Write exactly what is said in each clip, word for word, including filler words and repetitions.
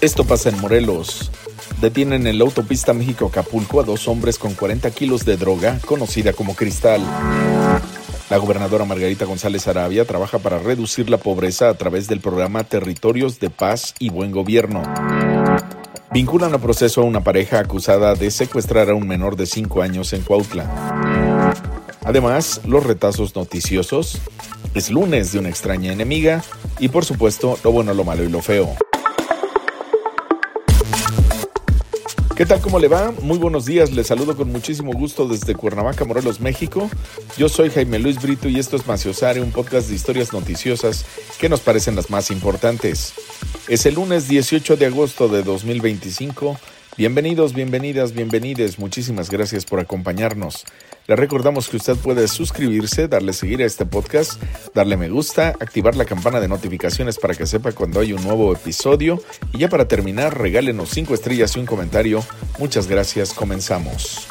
Esto pasa en Morelos. Detienen en la autopista México-Acapulco a dos hombres con cuarenta kilos de droga, conocida como cristal. La gobernadora Margarita González Arabia trabaja para reducir la pobreza a través del programa Territorios de Paz y Buen Gobierno. Vinculan a proceso a una pareja acusada de secuestrar a un menor de cinco años en Cuautla. Además, los retazos noticiosos, es lunes de una extraña enemiga y, por supuesto, lo bueno, lo malo y lo feo. ¿Qué tal? ¿Cómo le va? Muy buenos días, les saludo con muchísimo gusto desde Cuernavaca, Morelos, México. Yo soy Jaime Luis Brito y esto es Maciosare, un podcast de historias noticiosas que nos parecen las más importantes. Es el lunes dieciocho de agosto de dos mil veinticinco. Bienvenidos, bienvenidas, bienvenides. Muchísimas gracias por acompañarnos. Les recordamos que usted puede suscribirse, darle seguir a este podcast, darle me gusta, activar la campana de notificaciones para que sepa cuando hay un nuevo episodio. Y ya para terminar, regálenos cinco estrellas y un comentario. Muchas gracias, comenzamos.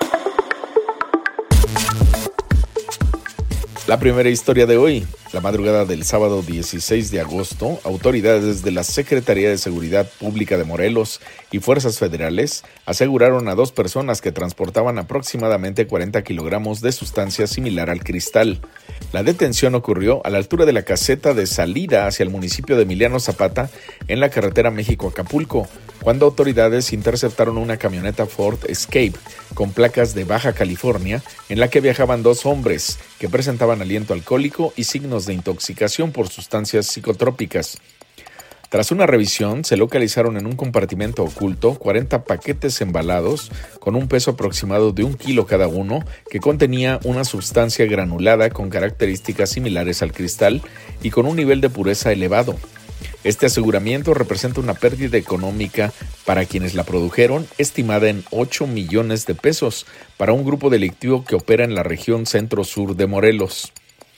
La primera historia de hoy. La madrugada del sábado dieciséis de agosto, autoridades de la Secretaría de Seguridad Pública de Morelos y fuerzas federales aseguraron a dos personas que transportaban aproximadamente cuarenta kilogramos de sustancia similar al cristal. La detención ocurrió a la altura de la caseta de salida hacia el municipio de Emiliano Zapata en la carretera México-Acapulco, cuando autoridades interceptaron una camioneta Ford Escape con placas de Baja California en la que viajaban dos hombres que presentaban aliento alcohólico y signos de intoxicación por sustancias psicotrópicas. Tras una revisión, se localizaron en un compartimento oculto cuarenta paquetes embalados con un peso aproximado de un kilo cada uno que contenía una sustancia granulada con características similares al cristal y con un nivel de pureza elevado. Este aseguramiento representa una pérdida económica para quienes la produjeron, estimada en ocho millones de pesos, para un grupo delictivo que opera en la región centro-sur de Morelos.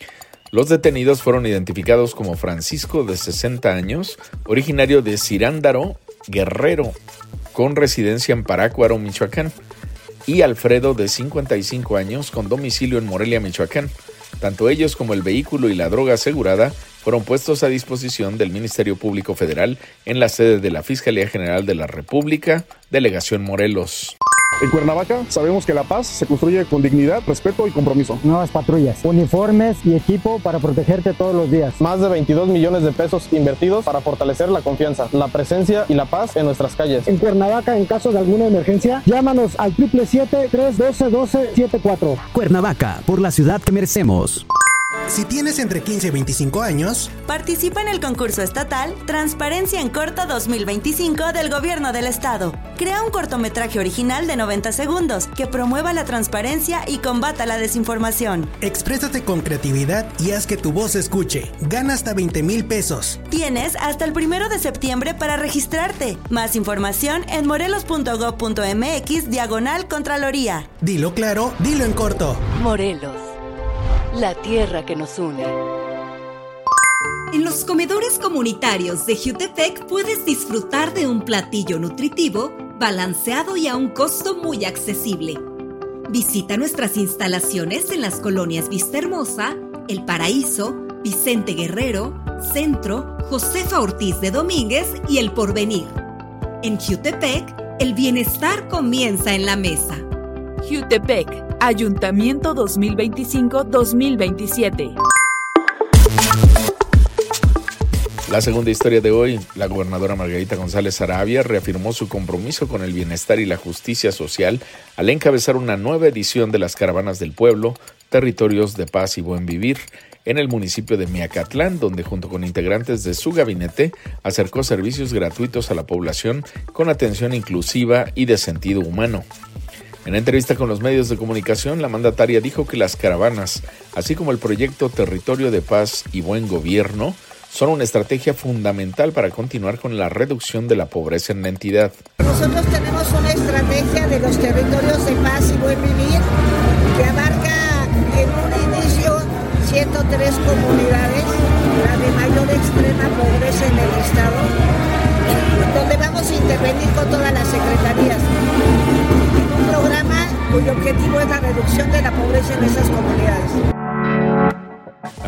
Los detenidos fueron identificados como Francisco, de sesenta años, originario de Cirándaro, Guerrero, con residencia en Parácuaro, Michoacán, y Alfredo, de cincuenta y cinco años, con domicilio en Morelia, Michoacán. Tanto ellos como el vehículo y la droga asegurada fueron puestos a disposición del Ministerio Público Federal en la sede de la Fiscalía General de la República, Delegación Morelos. En Cuernavaca sabemos que la paz se construye con dignidad, respeto y compromiso. Nuevas patrullas, uniformes y equipo para protegerte todos los días. Más de veintidós millones de pesos invertidos para fortalecer la confianza, la presencia y la paz en nuestras calles. En Cuernavaca, en caso de alguna emergencia, llámanos al siete siete siete, tres uno dos, uno dos siete cuatro. Cuernavaca, por la ciudad que merecemos. Si tienes entre quince y veinticinco años, participa en el concurso estatal Transparencia en Corto dos mil veinticinco del Gobierno del Estado. Crea un cortometraje original de noventa segundos que promueva la transparencia y combata la desinformación. Exprésate con creatividad y haz que tu voz se escuche. Gana hasta veinte mil pesos. Tienes hasta el primero de septiembre para registrarte. Más información en morelos punto gob punto mx diagonal Contraloría. Dilo claro, dilo en corto. Morelos, la tierra que nos une. En los comedores comunitarios de Jutepec puedes disfrutar de un platillo nutritivo, balanceado y a un costo muy accesible. Visita nuestras instalaciones en las colonias Vistahermosa, El Paraíso, Vicente Guerrero, Centro, Josefa Ortiz de Domínguez y El Porvenir. En Jutepec, el bienestar comienza en la mesa. Jutepec, Ayuntamiento dos mil veinticinco a dos mil veintisiete. La segunda historia de hoy, la gobernadora Margarita González Arabia reafirmó su compromiso con el bienestar y la justicia social al encabezar una nueva edición de las Caravanas del Pueblo, Territorios de Paz y Buen Vivir, en el municipio de Miacatlán, donde junto con integrantes de su gabinete acercó servicios gratuitos a la población con atención inclusiva y de sentido humano. En entrevista con los medios de comunicación, la mandataria dijo que las caravanas, así como el proyecto Territorio de Paz y Buen Gobierno, son una estrategia fundamental para continuar con la reducción de la pobreza en la entidad. Nosotros tenemos una estrategia de los territorios de paz y buen vivir que abarca en un inicio ciento tres comunidades, la de mayor extrema pobreza en el estado, donde vamos a intervenir con todas las secretarías. Un programa cuyo objetivo es la reducción de la pobreza en esas comunidades. La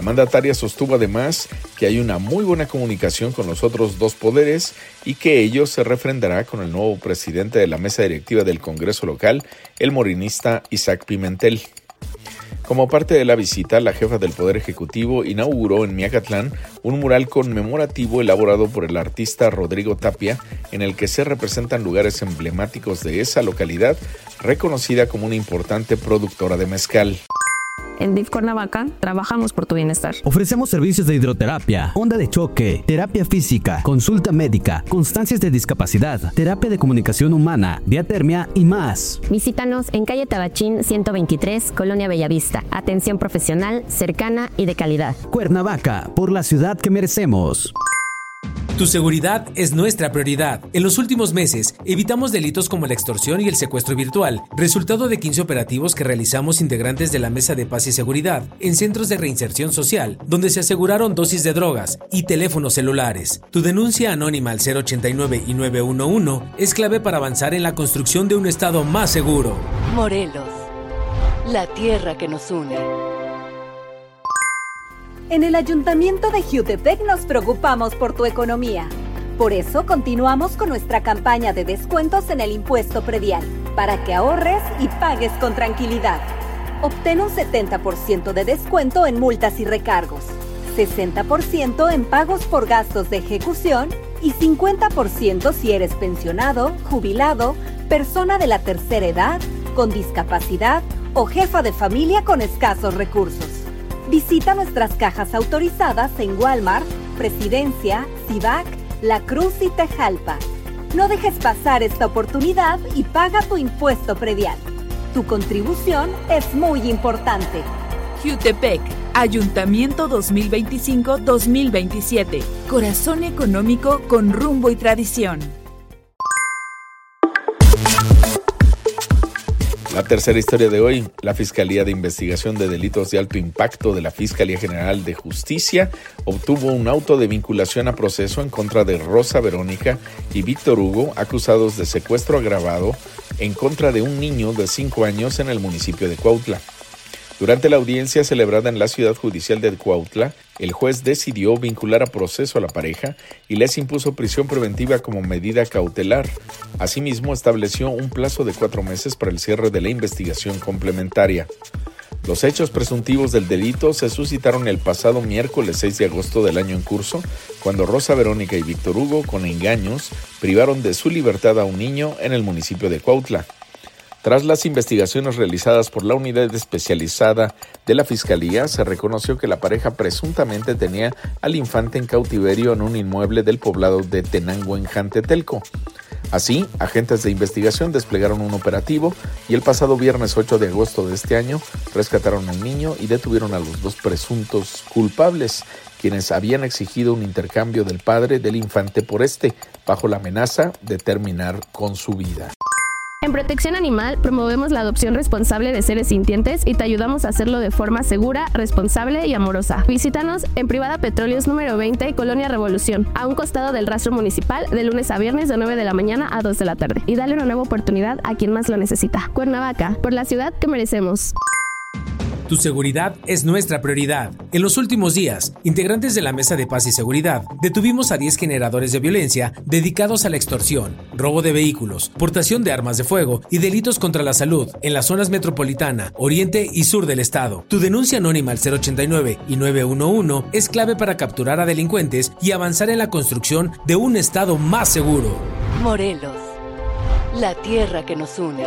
La mandataria sostuvo además que hay una muy buena comunicación con los otros dos poderes y que ello se refrendará con el nuevo presidente de la mesa directiva del Congreso local, el morenista Isaac Pimentel. Como parte de la visita, la jefa del Poder Ejecutivo inauguró en Miacatlán un mural conmemorativo elaborado por el artista Rodrigo Tapia, en el que se representan lugares emblemáticos de esa localidad, reconocida como una importante productora de mezcal. En D I F Cuernavaca trabajamos por tu bienestar. Ofrecemos servicios de hidroterapia, onda de choque, terapia física, consulta médica, constancias de discapacidad, terapia de comunicación humana, diatermia y más. Visítanos en calle Tabachín ciento veintitrés, Colonia Bellavista. Atención profesional, cercana y de calidad. Cuernavaca, por la ciudad que merecemos. Tu seguridad es nuestra prioridad. En los últimos meses, evitamos delitos como la extorsión y el secuestro virtual, resultado de quince operativos que realizamos integrantes de la Mesa de Paz y Seguridad en centros de reinserción social, donde se aseguraron dosis de drogas y teléfonos celulares. Tu denuncia anónima al cero ochenta y nueve y nueve uno uno es clave para avanzar en la construcción de un estado más seguro. Morelos, la tierra que nos une. En el Ayuntamiento de Jiutepec nos preocupamos por tu economía. Por eso continuamos con nuestra campaña de descuentos en el impuesto predial, para que ahorres y pagues con tranquilidad. Obtén un setenta por ciento de descuento en multas y recargos, sesenta por ciento en pagos por gastos de ejecución y cincuenta por ciento si eres pensionado, jubilado, persona de la tercera edad, con discapacidad o jefa de familia con escasos recursos. Visita nuestras cajas autorizadas en Walmart, Presidencia, Civac, La Cruz y Tejalpa. No dejes pasar esta oportunidad y paga tu impuesto predial. Tu contribución es muy importante. Jiutepec, Ayuntamiento dos mil veinticinco a dos mil veintisiete. Corazón económico con rumbo y tradición. La tercera historia de hoy, la Fiscalía de Investigación de Delitos de Alto Impacto de la Fiscalía General de Justicia obtuvo un auto de vinculación a proceso en contra de Rosa Verónica y Víctor Hugo, acusados de secuestro agravado en contra de un niño de cinco años en el municipio de Cuautla. Durante la audiencia celebrada en la Ciudad Judicial de Cuautla, el juez decidió vincular a proceso a la pareja y les impuso prisión preventiva como medida cautelar. Asimismo, estableció un plazo de cuatro meses para el cierre de la investigación complementaria. Los hechos presuntivos del delito se suscitaron el pasado miércoles seis de agosto del año en curso, cuando Rosa Verónica y Víctor Hugo, con engaños, privaron de su libertad a un niño en el municipio de Cuautla. Tras las investigaciones realizadas por la unidad especializada de la Fiscalía, se reconoció que la pareja presuntamente tenía al infante en cautiverio en un inmueble del poblado de Tenango en Jantetelco. Así, agentes de investigación desplegaron un operativo y el pasado viernes ocho de agosto de este año rescataron al niño y detuvieron a los dos presuntos culpables, quienes habían exigido un intercambio del padre del infante por este, bajo la amenaza de terminar con su vida. En Protección Animal promovemos la adopción responsable de seres sintientes y te ayudamos a hacerlo de forma segura, responsable y amorosa. Visítanos en Privada Petróleos número veinte, Colonia Revolución, a un costado del rastro municipal, de lunes a viernes de nueve de la mañana a dos de la tarde. Y dale una nueva oportunidad a quien más lo necesita. Cuernavaca, por la ciudad que merecemos. Tu seguridad es nuestra prioridad. En los últimos días, integrantes de la Mesa de Paz y Seguridad detuvimos a diez generadores de violencia dedicados a la extorsión, robo de vehículos, portación de armas de fuego y delitos contra la salud en las zonas metropolitana, oriente y sur del estado. Tu denuncia anónima al cero ochenta y nueve y nueve uno uno es clave para capturar a delincuentes y avanzar en la construcción de un estado más seguro. Morelos, la tierra que nos une.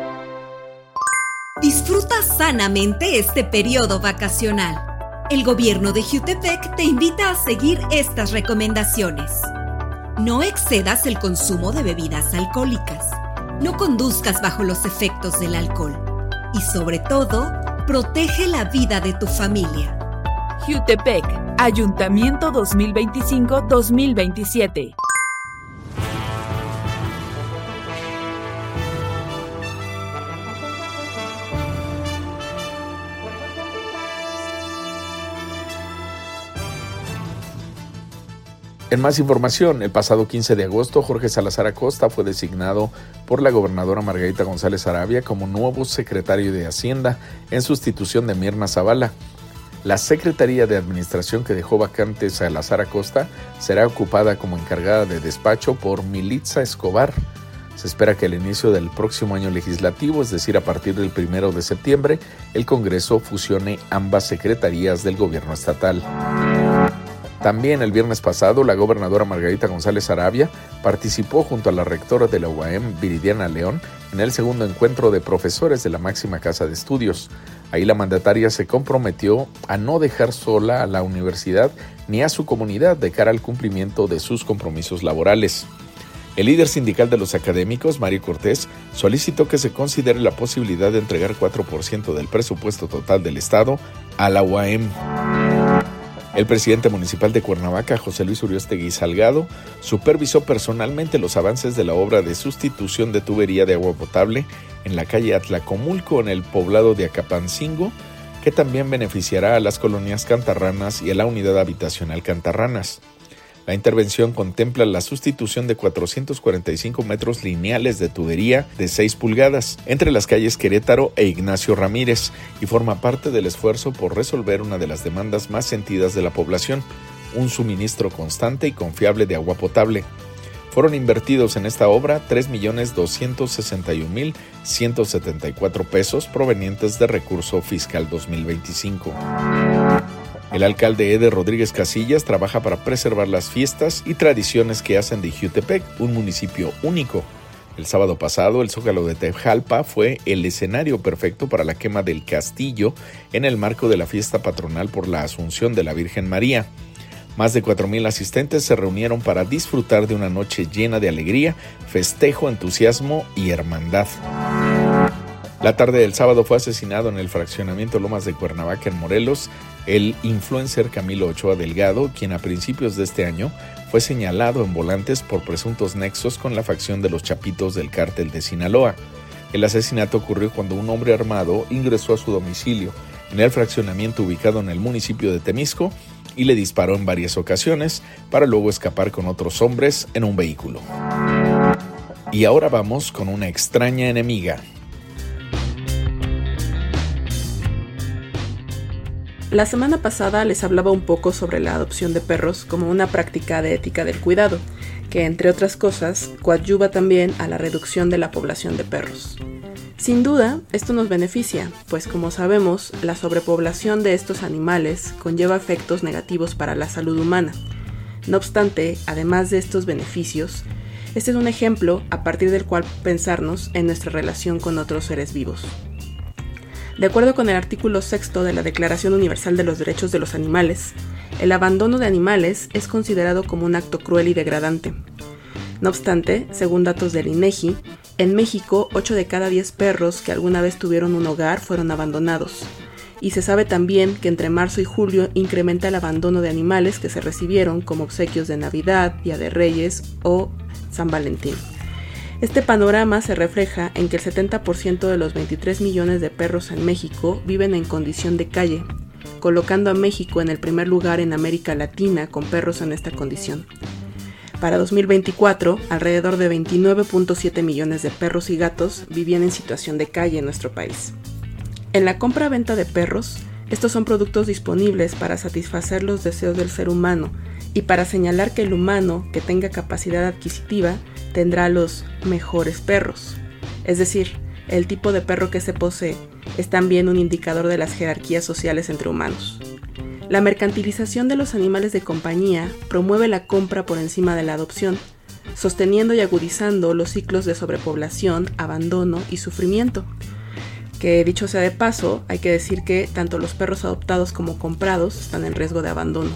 Disfruta sanamente este periodo vacacional. El gobierno de Jiutepec te invita a seguir estas recomendaciones. No excedas el consumo de bebidas alcohólicas. No conduzcas bajo los efectos del alcohol. Y sobre todo, protege la vida de tu familia. Jiutepec, Ayuntamiento dos mil veinticinco a dos mil veintisiete. En más información, el pasado quince de agosto, Jorge Salazar Acosta fue designado por la gobernadora Margarita González Arabia como nuevo secretario de Hacienda en sustitución de Mirna Zavala. La Secretaría de Administración que dejó vacante Salazar Acosta será ocupada como encargada de despacho por Militza Escobar. Se espera que al inicio del próximo año legislativo, es decir, a partir del primero de septiembre, el Congreso fusione ambas secretarías del gobierno estatal. También el viernes pasado, la gobernadora Margarita González Arabia participó junto a la rectora de la U A M, Viridiana León, en el segundo encuentro de profesores de la máxima casa de estudios. Ahí la mandataria se comprometió a no dejar sola a la universidad ni a su comunidad de cara al cumplimiento de sus compromisos laborales. El líder sindical de los académicos, Mario Cortés, solicitó que se considere la posibilidad de entregar cuatro por ciento del presupuesto total del Estado a la U A M. El presidente municipal de Cuernavaca, José Luis Uriostegui Salgado, supervisó personalmente los avances de la obra de sustitución de tubería de agua potable en la calle Atlacomulco, en el poblado de Acapancingo, que también beneficiará a las colonias Cantarranas y a la unidad habitacional Cantarranas. La intervención contempla la sustitución de cuatrocientos cuarenta y cinco metros lineales de tubería de seis pulgadas entre las calles Querétaro e Ignacio Ramírez y forma parte del esfuerzo por resolver una de las demandas más sentidas de la población, un suministro constante y confiable de agua potable. Fueron invertidos en esta obra tres millones doscientos sesenta y un mil ciento setenta y cuatro pesos provenientes de recurso fiscal dos mil veinticinco. El alcalde Eder Rodríguez Casillas trabaja para preservar las fiestas y tradiciones que hacen de Jiutepec un municipio único. El sábado pasado, el Zócalo de Tejalpa fue el escenario perfecto para la quema del castillo en el marco de la fiesta patronal por la Asunción de la Virgen María. Más de cuatro mil asistentes se reunieron para disfrutar de una noche llena de alegría, festejo, entusiasmo y hermandad. La tarde del sábado fue asesinado en el fraccionamiento Lomas de Cuernavaca, en Morelos, el influencer Camilo Ochoa Delgado, quien a principios de este año fue señalado en volantes por presuntos nexos con la facción de los Chapitos del Cártel de Sinaloa. El asesinato ocurrió cuando un hombre armado ingresó a su domicilio en el fraccionamiento ubicado en el municipio de Temisco y le disparó en varias ocasiones para luego escapar con otros hombres en un vehículo. Y ahora vamos con una extraña enemiga. La semana pasada les hablaba un poco sobre la adopción de perros como una práctica de ética del cuidado, que entre otras cosas coadyuva también a la reducción de la población de perros. Sin duda, esto nos beneficia, pues como sabemos, la sobrepoblación de estos animales conlleva efectos negativos para la salud humana. No obstante, además de estos beneficios, este es un ejemplo a partir del cual pensarnos en nuestra relación con otros seres vivos. De acuerdo con el artículo sexto de la Declaración Universal de los Derechos de los Animales, el abandono de animales es considerado como un acto cruel y degradante. No obstante, según datos del INEGI, en México, ocho de cada diez perros que alguna vez tuvieron un hogar fueron abandonados. Y se sabe también que entre marzo y julio incrementa el abandono de animales que se recibieron como obsequios de Navidad, Día de Reyes o San Valentín. Este panorama se refleja en que el setenta por ciento de los veintitrés millones de perros en México viven en condición de calle, colocando a México en el primer lugar en América Latina con perros en esta condición. Para dos mil veinticuatro, alrededor de veintinueve punto siete millones de perros y gatos vivían en situación de calle en nuestro país. En la compra-venta de perros, estos son productos disponibles para satisfacer los deseos del ser humano y para señalar que el humano que tenga capacidad adquisitiva tendrá los mejores perros. Es decir, el tipo de perro que se posee es también un indicador de las jerarquías sociales entre humanos. La mercantilización de los animales de compañía promueve la compra por encima de la adopción, sosteniendo y agudizando los ciclos de sobrepoblación, abandono y sufrimiento. Que dicho sea de paso, hay que decir que tanto los perros adoptados como comprados están en riesgo de abandono.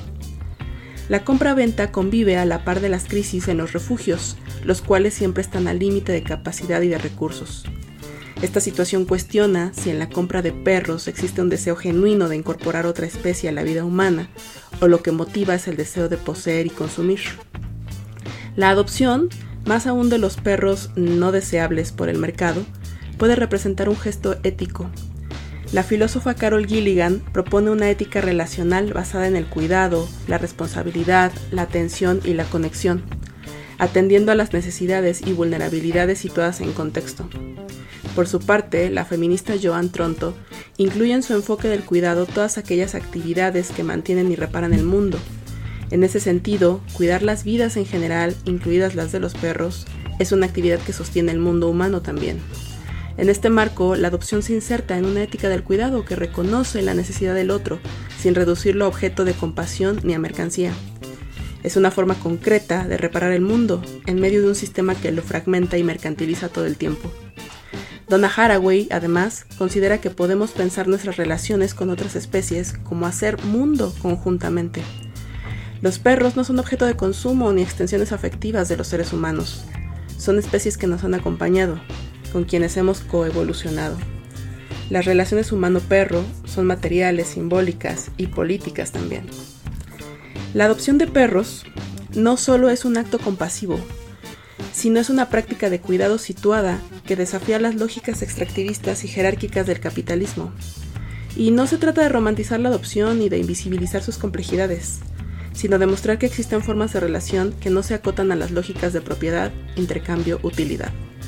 La compra-venta convive a la par de las crisis en los refugios, los cuales siempre están al límite de capacidad y de recursos. Esta situación cuestiona si en la compra de perros existe un deseo genuino de incorporar otra especie a la vida humana, o lo que motiva es el deseo de poseer y consumir. La adopción, más aún de los perros no deseables por el mercado, puede representar un gesto ético. La filósofa Carol Gilligan propone una ética relacional basada en el cuidado, la responsabilidad, la atención y la conexión, atendiendo a las necesidades y vulnerabilidades situadas en contexto. Por su parte, la feminista Joan Tronto incluye en su enfoque del cuidado todas aquellas actividades que mantienen y reparan el mundo. En ese sentido, cuidar las vidas en general, incluidas las de los perros, es una actividad que sostiene el mundo humano también. En este marco, la adopción se inserta en una ética del cuidado que reconoce la necesidad del otro, sin reducirlo a objeto de compasión ni a mercancía. Es una forma concreta de reparar el mundo, en medio de un sistema que lo fragmenta y mercantiliza todo el tiempo. Donna Haraway, además, considera que podemos pensar nuestras relaciones con otras especies como hacer mundo conjuntamente. Los perros no son objeto de consumo ni extensiones afectivas de los seres humanos. Son especies que nos han acompañado, con quienes hemos coevolucionado. Las relaciones humano-perro son materiales, simbólicas y políticas también. La adopción de perros no solo es un acto compasivo, sino es una práctica de cuidado situada que desafía las lógicas extractivistas y jerárquicas del capitalismo. Y no se trata de romantizar la adopción ni de invisibilizar sus complejidades, sino de mostrar que existen formas de relación que no se acotan a las lógicas de propiedad, intercambio, utilidad.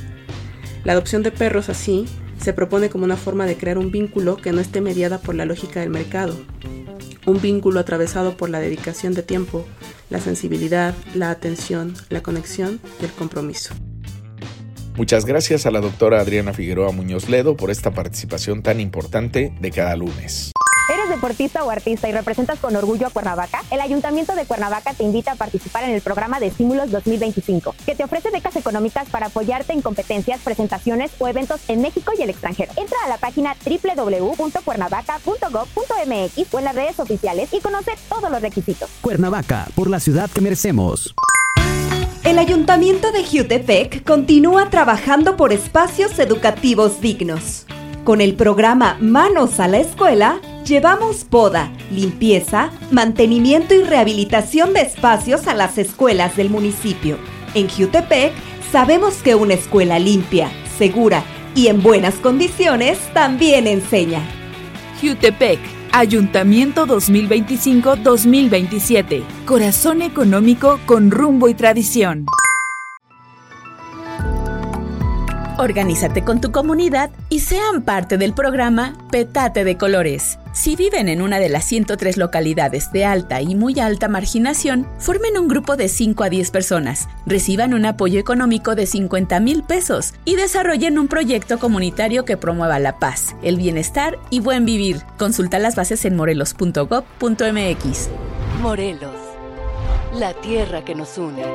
La adopción de perros, así, se propone como una forma de crear un vínculo que no esté mediada por la lógica del mercado, un vínculo atravesado por la dedicación de tiempo, la sensibilidad, la atención, la conexión y el compromiso. Muchas gracias a la doctora Adriana Figueroa Muñoz Ledo por esta participación tan importante de cada lunes. ¿Eres deportista o artista y representas con orgullo a Cuernavaca? El Ayuntamiento de Cuernavaca te invita a participar en el programa de Estímulos dos mil veinticinco, que te ofrece becas económicas para apoyarte en competencias, presentaciones o eventos en México y el extranjero. Entra a la página doble u doble u doble u punto cuernavaca punto gob punto eme equis o en las redes oficiales y conoce todos los requisitos. Cuernavaca, por la ciudad que merecemos. El Ayuntamiento de Jiutepec continúa trabajando por espacios educativos dignos. Con el programa Manos a la Escuela, llevamos poda, limpieza, mantenimiento y rehabilitación de espacios a las escuelas del municipio. En Jiutepec, sabemos que una escuela limpia, segura y en buenas condiciones también enseña. Jiutepec, Ayuntamiento dos mil veinticinco dos mil veintisiete. Corazón económico con rumbo y tradición. Organízate con tu comunidad y sean parte del programa Pétate de Colores. Si viven en una de las ciento tres localidades de alta y muy alta marginación, formen un grupo de cinco a diez personas, reciban un apoyo económico de cincuenta mil pesos y desarrollen un proyecto comunitario que promueva la paz, el bienestar y buen vivir. Consulta las bases en morelos punto gob punto eme equis. Morelos, la tierra que nos une.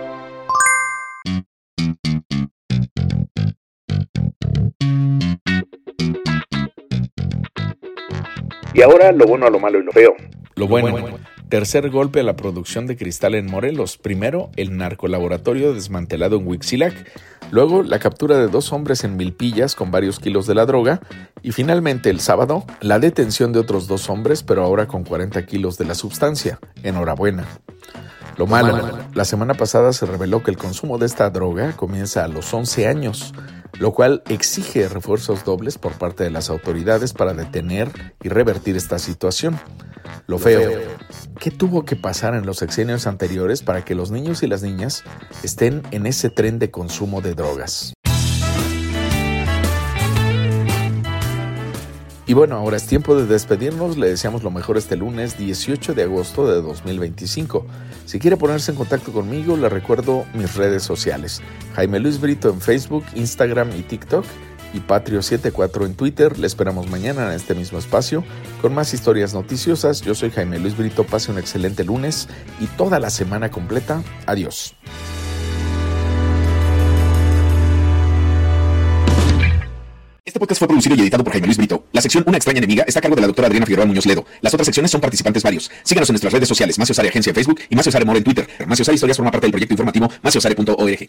Y ahora lo bueno, lo malo y lo feo. Lo bueno, bueno. Tercer golpe a la producción de cristal en Morelos. Primero, el narcolaboratorio desmantelado en Huitzilac. Luego, la captura de dos hombres en Milpillas con varios kilos de la droga. Y finalmente, el sábado, la detención de otros dos hombres, pero ahora con cuarenta kilos de la sustancia. Enhorabuena. Lo malo, malo, la semana pasada se reveló que el consumo de esta droga comienza a los once años, lo cual exige refuerzos dobles por parte de las autoridades para detener y revertir esta situación. Lo feo, ¿qué tuvo que pasar en los sexenios anteriores para que los niños y las niñas estén en ese tren de consumo de drogas? Y bueno, ahora es tiempo de despedirnos. Le deseamos lo mejor este lunes dieciocho de agosto de dos mil veinticinco. Si quiere ponerse en contacto conmigo, le recuerdo mis redes sociales. Jaime Luis Brito en Facebook, Instagram y TikTok. Y Patrio setenta y cuatro en Twitter. Le esperamos mañana en este mismo espacio con más historias noticiosas. Yo soy Jaime Luis Brito. Pase un excelente lunes y toda la semana completa. Adiós. Este podcast fue producido y editado por Jaime Luis Brito. La sección Una extraña enemiga está a cargo de la doctora Adriana Figueroa Muñoz Ledo. Las otras secciones son participantes varios. Síganos en nuestras redes sociales, Macios Área Agencia en Facebook y Macios Área More en Twitter. Macios Área Historias forma parte del proyecto informativo macios are punto org.